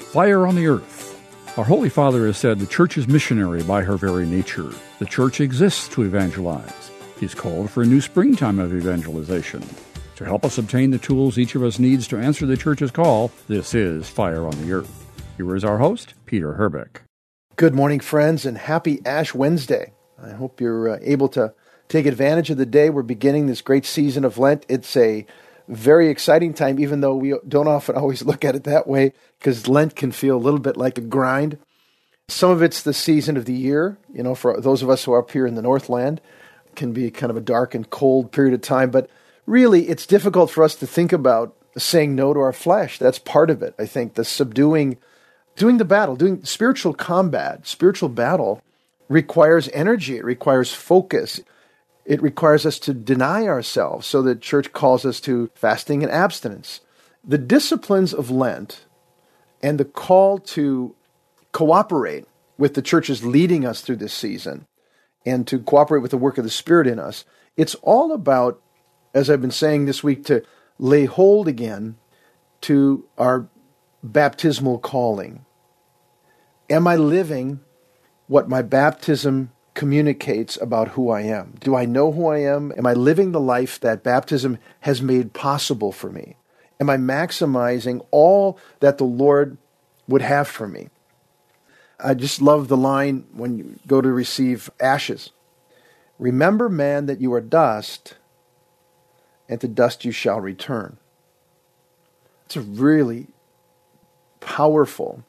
Fire on the Earth. Our Holy Father has said the Church is missionary by her very nature. The Church exists to evangelize. He's called for a new springtime of evangelization. To help us obtain the tools each of us needs to answer the Church's call, this is Fire on the Earth. Here is our host, Peter Herbeck. Good morning, friends, and happy Ash Wednesday. I hope you're able to take advantage of the day. We're beginning this great season of Lent. It's a very exciting time, even though we don't often always look at it that way, because Lent can feel a little bit like a grind. Some of it's the season of the year. You know, for those of us who are up here in the Northland, it can be kind of a dark and cold period of time. But really, it's difficult for us to think about saying no to our flesh. That's part of it, I think. Doing the battle, doing spiritual combat, spiritual battle requires energy. It requires focus. It requires us to deny ourselves, so the Church calls us to fasting and abstinence. The disciplines of Lent and the call to cooperate with the Church's leading us through this season and to cooperate with the work of the Spirit in us, it's all about, as I've been saying this week, to lay hold again to our baptismal calling. Am I living what my baptism communicates about who I am? Do I know who I am? Am I living the life that baptism has made possible for me? Am I maximizing all that the Lord would have for me? I just love the line when you go to receive ashes. Remember, man, that you are dust, and to dust you shall return. It's a really powerful,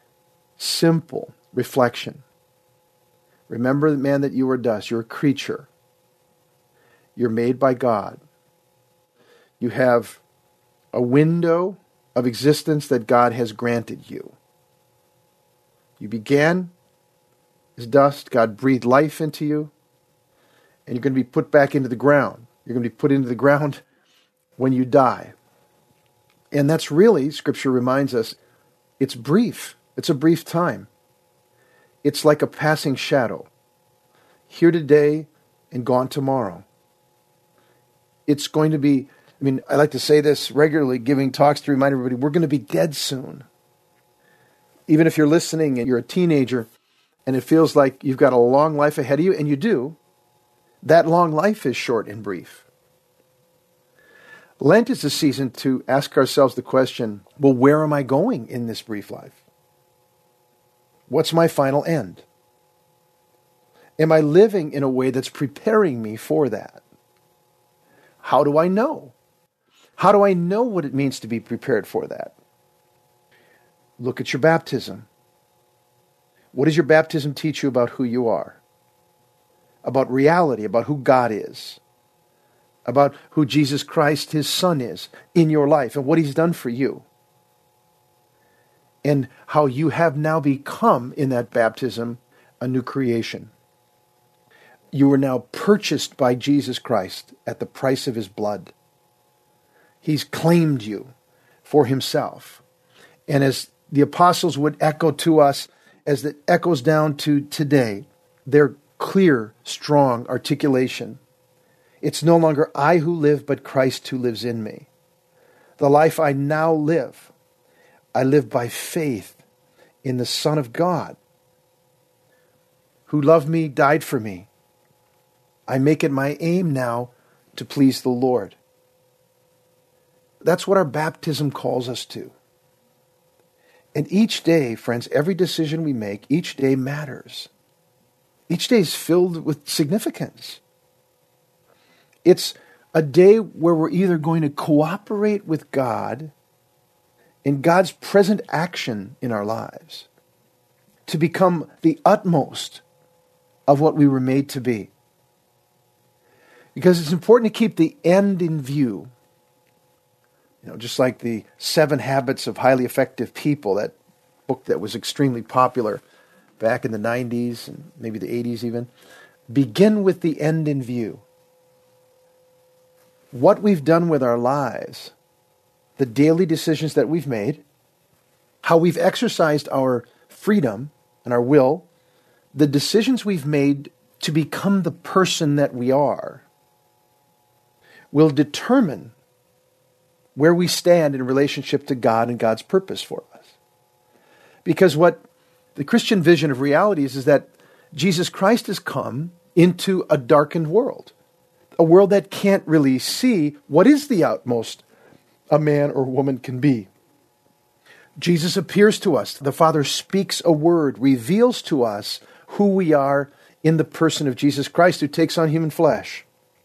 simple reflection. Remember, man, that you are dust. You're a creature. You're made by God. You have a window of existence that God has granted you. You began as dust. God breathed life into you, and you're going to be put back into the ground. You're going to be put into the ground when you die. And that's really, Scripture reminds us, it's brief. It's a brief time. It's like a passing shadow, here today and gone tomorrow. It's going to be, I like to say this regularly, giving talks to remind everybody, we're going to be dead soon. Even if you're listening and you're a teenager and it feels like you've got a long life ahead of you, and you do, that long life is short and brief. Lent is a season to ask ourselves the question, well, where am I going in this brief life? What's my final end? Am I living in a way that's preparing me for that? How do I know? How do I know what it means to be prepared for that? Look at your baptism. What does your baptism teach you about who you are? About reality, about who God is? About who Jesus Christ, His Son, is in your life and what He's done for you? And how you have now become, in that baptism, a new creation. You are now purchased by Jesus Christ at the price of His blood. He's claimed you for Himself. And as the apostles would echo to us, as it echoes down to today, their clear, strong articulation. It's no longer I who live, but Christ who lives in me. The life I now live, I live by faith in the Son of God, who loved me, died for me. I make it my aim now to please the Lord. That's what our baptism calls us to. And each day, friends, every decision we make, each day matters. Each day is filled with significance. It's a day where we're either going to cooperate with God in God's present action in our lives to become the utmost of what we were made to be. Because it's important to keep the end in view. Just like the 7 Habits of Highly Effective People, that book that was extremely popular back in the 90s and maybe the 80s even. Begin with the end in view. What we've done with our lives, the daily decisions that we've made, how we've exercised our freedom and our will, the decisions we've made to become the person that we are, will determine where we stand in relationship to God and God's purpose for us. Because what the Christian vision of reality is that Jesus Christ has come into a darkened world, a world that can't really see what is the utmost a man or woman can be. Jesus appears to us. The Father speaks a word, reveals to us who we are in the person of Jesus Christ, who takes on human flesh.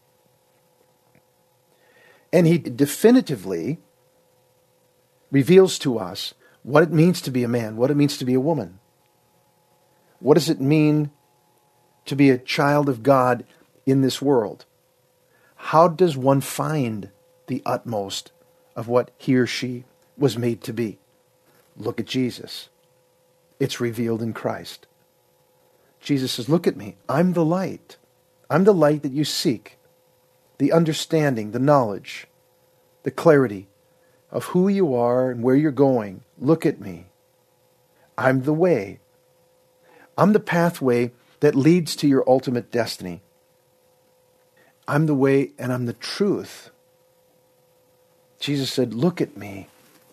And he definitively reveals to us what it means to be a man, what it means to be a woman. What does it mean to be a child of God in this world? How does one find the utmost of what he or she was made to be? Look at Jesus. It's revealed in Christ. Jesus says, look at me. I'm the light. I'm the light that you seek. The understanding, the knowledge, the clarity of who you are and where you're going. Look at me. I'm the way. I'm the pathway that leads to your ultimate destiny. I'm the way and I'm the truth. Jesus said, look at me.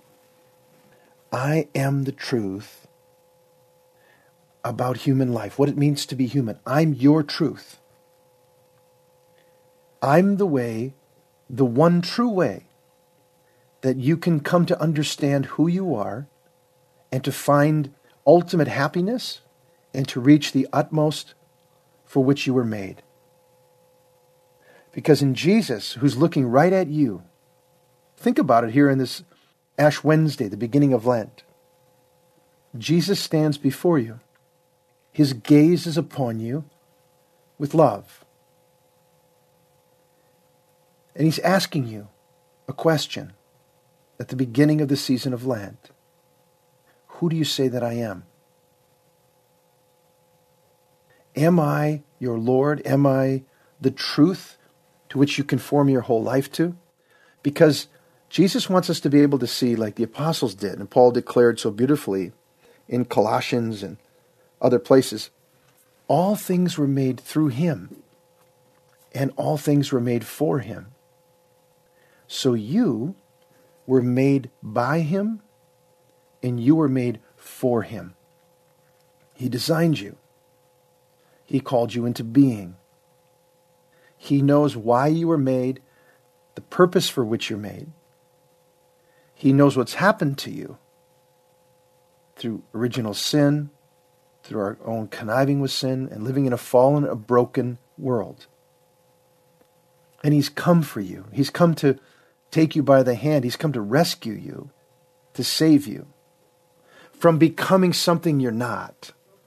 I am the truth about human life, what it means to be human. I'm your truth. I'm the way, the one true way, that you can come to understand who you are and to find ultimate happiness and to reach the utmost for which you were made. Because in Jesus, who's looking right at you, think about it here in this Ash Wednesday, the beginning of Lent. Jesus stands before you. His gaze is upon you with love. And he's asking you a question at the beginning of the season of Lent. Who do you say that I am? Am I your Lord? Am I the truth to which you conform your whole life to? Because Jesus wants us to be able to see like the apostles did, and Paul declared so beautifully in Colossians and other places, all things were made through him, and all things were made for him. So you were made by him, and you were made for him. He designed you. He called you into being. He knows why you were made, the purpose for which you're made. He knows what's happened to you through original sin, through our own conniving with sin, and living in a fallen, a broken world. And he's come for you. He's come to take you by the hand. He's come to rescue you, to save you from becoming something you're not.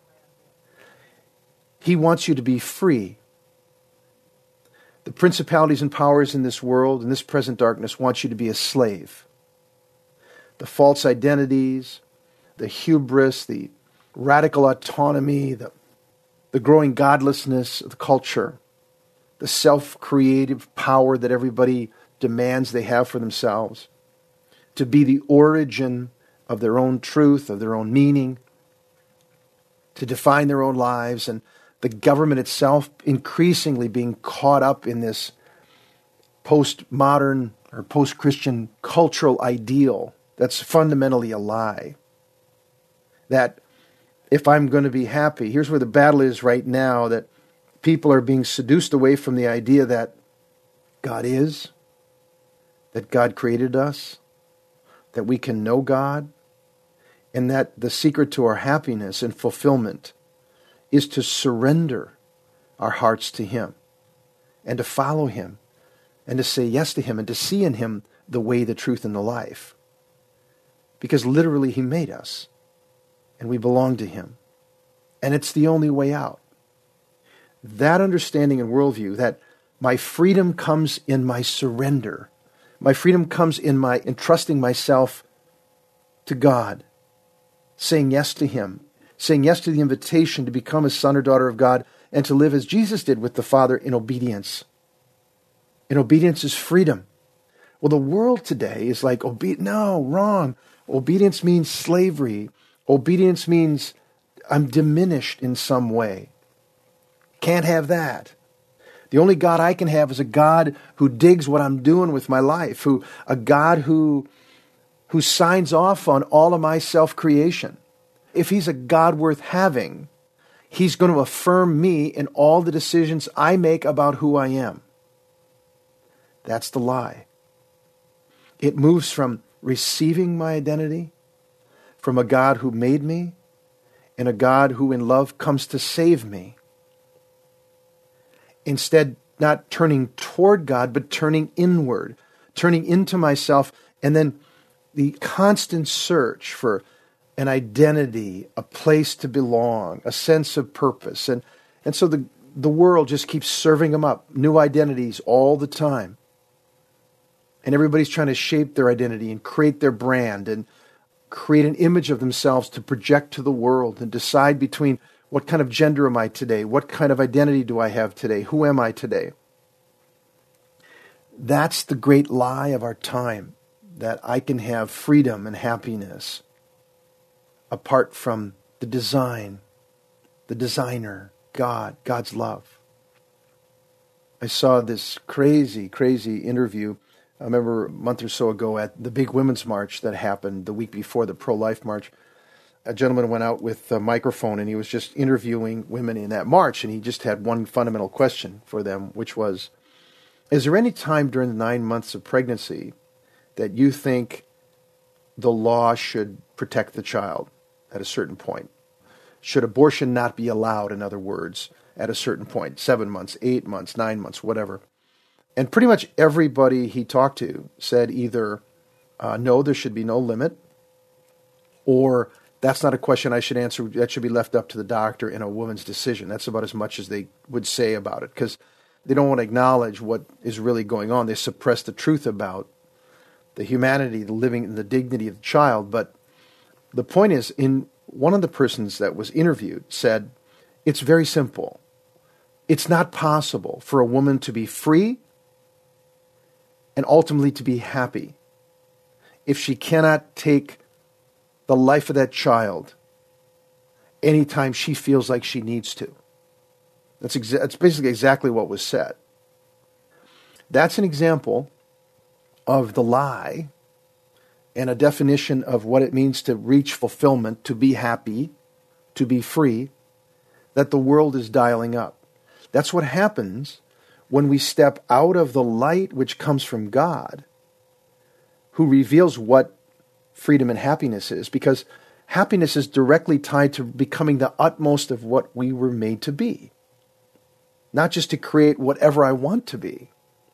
He wants you to be free. The principalities and powers in this world, in this present darkness, want you to be a slave. The false identities, the hubris, the radical autonomy, the growing godlessness of the culture, the self-creative power that everybody demands they have for themselves, to be the origin of their own truth, of their own meaning, to define their own lives, and the government itself increasingly being caught up in this postmodern or post-Christian cultural ideal that's fundamentally a lie. That if I'm going to be happy, here's where the battle is right now, that people are being seduced away from the idea that God is, that God created us, that we can know God, and that the secret to our happiness and fulfillment is to surrender our hearts to him and to follow him and to say yes to him and to see in him the way, the truth, and the life. Because literally he made us and we belong to him. And it's the only way out. That understanding and worldview, that my freedom comes in my surrender. My freedom comes in my entrusting myself to God, saying yes to him, saying yes to the invitation to become a son or daughter of God and to live as Jesus did with the Father in obedience. And obedience is freedom. Well, the world today is like, no, wrong. Obedience means slavery. Obedience means I'm diminished in some way. Can't have that. The only God I can have is a God who digs what I'm doing with my life, a God who signs off on all of my self-creation. if he's a God worth having, he's going to affirm me in all the decisions I make about who I am. That's the lie. It moves from receiving my identity from a God who made me and a God who in love comes to save me. Instead, not turning toward God, but turning inward, turning into myself, and then the constant search for an identity, a place to belong, a sense of purpose. And so the world just keeps serving them up, new identities all the time. And everybody's trying to shape their identity and create their brand and create an image of themselves to project to the world and decide between what kind of gender am I today? What kind of identity do I have today? Who am I today? That's the great lie of our time, that I can have freedom and happiness apart from the design, the designer, God, God's love. I saw this crazy, crazy interview. I remember a month or so ago at the big women's march that happened the week before the pro-life march. A gentleman went out with a microphone and he was just interviewing women in that march, and he just had one fundamental question for them, which was, is there any time during the 9 months of pregnancy that you think the law should protect the child at a certain point? Should abortion not be allowed, in other words, at a certain point, 7 months, 8 months, 9 months, whatever? And pretty much everybody he talked to said either, no, there should be no limit, or that's not a question I should answer. That should be left up to the doctor and a woman's decision. That's about as much as they would say about it, because they don't want to acknowledge what is really going on. They suppress the truth about the humanity, the living, and the dignity of the child. But the point is, in one of the persons that was interviewed said, it's very simple. It's not possible for a woman to be free and ultimately to be happy if she cannot take the life of that child anytime she feels like she needs to. That's basically exactly what was said. That's an example of the lie and a definition of what it means to reach fulfillment, to be happy, to be free, that the world is dialing up. That's what happens when we step out of the light which comes from God, who reveals what freedom and happiness is, because happiness is directly tied to becoming the utmost of what we were made to be, not just to create whatever I want to be.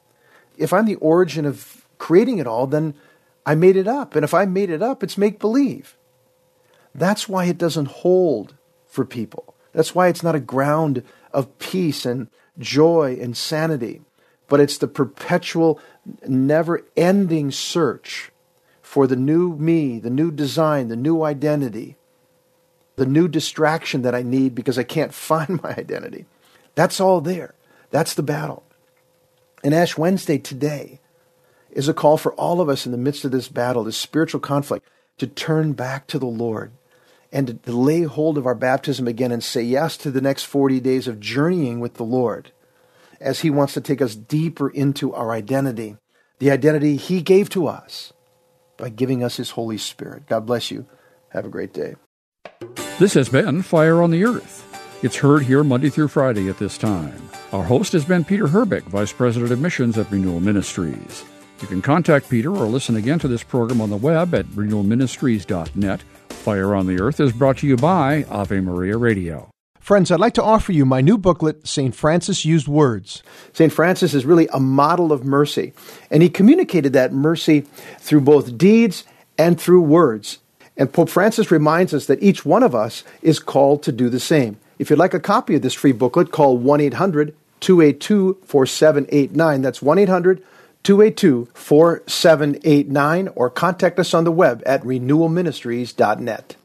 If I'm the origin of creating it all, then I made it up. And if I made it up, it's make-believe. That's why it doesn't hold for people. That's why it's not a ground of peace and joy and sanity, but it's the perpetual, never-ending search for the new me, the new design, the new identity, the new distraction that I need because I can't find my identity. That's all there. That's the battle. And Ash Wednesday today is a call for all of us in the midst of this battle, this spiritual conflict, to turn back to the Lord and to lay hold of our baptism again and say yes to the next 40 days of journeying with the Lord as He wants to take us deeper into our identity, the identity He gave to us by giving us His Holy Spirit. God bless you. Have a great day. This has been Fire on the Earth. It's heard here Monday through Friday at this time. Our host has been Peter Herbeck, Vice President of Missions at Renewal Ministries. You can contact Peter or listen again to this program on the web at renewalministries.net. Fire on the Earth is brought to you by Ave Maria Radio. Friends, I'd like to offer you my new booklet, St. Francis Used Words. St. Francis is really a model of mercy, and he communicated that mercy through both deeds and through words. And Pope Francis reminds us that each one of us is called to do the same. If you'd like a copy of this free booklet, call 1-800-282-4789. That's 1-800-282-4789, or contact us on the web at renewalministries.net.